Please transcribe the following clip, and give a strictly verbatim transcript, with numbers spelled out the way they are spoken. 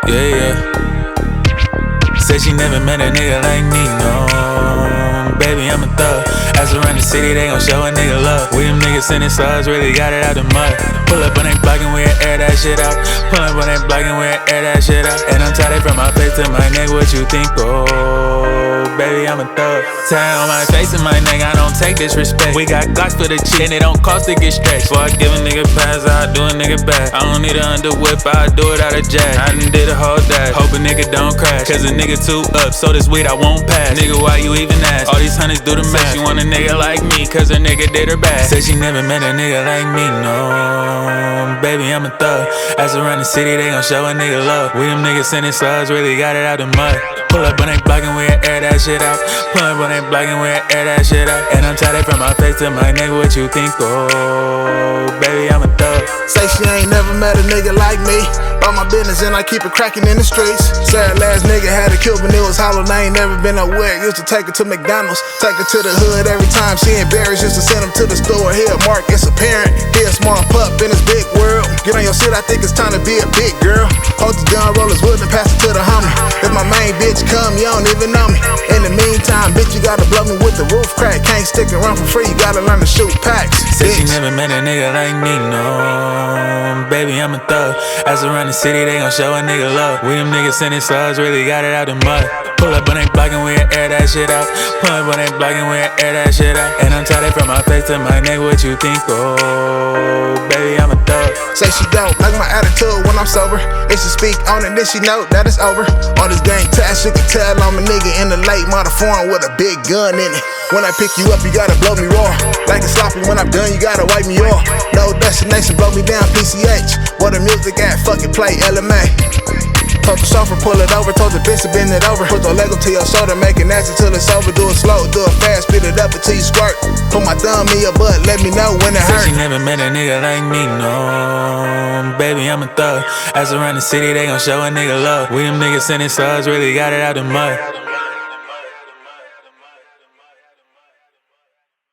Yeah, yeah. Said she never met a nigga like me, no. Baby, I'm a thug. Ask around the city, they gon' show a nigga love. We them niggas sending subs, really got it out the mud. Pull up when they blocking, we air that shit out. Pull up when they blocking, we air that shit out. And I'm tired from my face to my neck, what you think, oh? Baby, I'm a thug. Tie on my face and my neck, I don't take disrespect. We got Glocks for the cheek, and it don't cost to get stretched. Before I give a nigga pass, I do a nigga back. I don't need a under whip, I do it out of jack. I done did a whole dash, hope a nigga don't crash. Cause a nigga too up, so this weed I won't pass. Nigga, why you even ask? All these hundreds do the math. She want a nigga like me, cause her nigga did her bad. Said she never met a nigga like me, no. Baby, I'm a thug. Ask around the city, they gon' show a nigga love. We them niggas sending subs, really got it out the mud. Pull up when they blocking, we air that shit out. Pull up when they blocking, we air that shit out. And I'm tired from my face to my neck, what you think, oh? Baby, I'm a thug. Say she ain't never met a nigga like me. About my business and I keep it cracking in the streets. Sad last nigga had a Cuban, it was hollow. I ain't never been nowhere. Used to take her to McDonald's, take her to the hood every time she embarrassed. Used to send him to the store. Here, Mark, it's a parent. Here, a small pup in this big world. Get on your shit, I think it's time to be a big girl. Hold the gun, rollers wood and pass it to the homie. If my main bitch come, you don't even know me. In the meantime, bitch, you gotta blow me with the roof crack. Can't stick around for free, you gotta learn to shoot packs. Said she never met a nigga like me, no. Baby, I'm a thug. Ask around the city, they gon' show a nigga love. We them niggas sending subs, really got it out the mud. Pull up when they blocking, we air that shit out. Pull up when they blocking, we air that shit out. And I'm tired from my face to my neck, what you think, oh? Baby, I'm a thug. Say she don't like my attitude when I'm sober. If she speak on it, then she know that it's over. On this gang task, you can tell I'm a nigga in the late model form with a big gun in it. When I pick you up, you gotta blow me raw. Like it's sloppy, when I'm done, you gotta wipe me off. No destination, blow me down, P C H. Where the music at, fucking play L M A. Told the chauffeur, pull it over, told the bitch to bend it over. Put the Lego to your shoulder, make it nasty till it's over. Do it slow, do it fast, speed it up until you squirt. Put my thumb in your butt, let me know when it hurt. Said she never met a nigga like me, no. Baby, I'm a thug. Ask around the city, they gon' show a nigga love. We them niggas sending subs, really got it out the mud.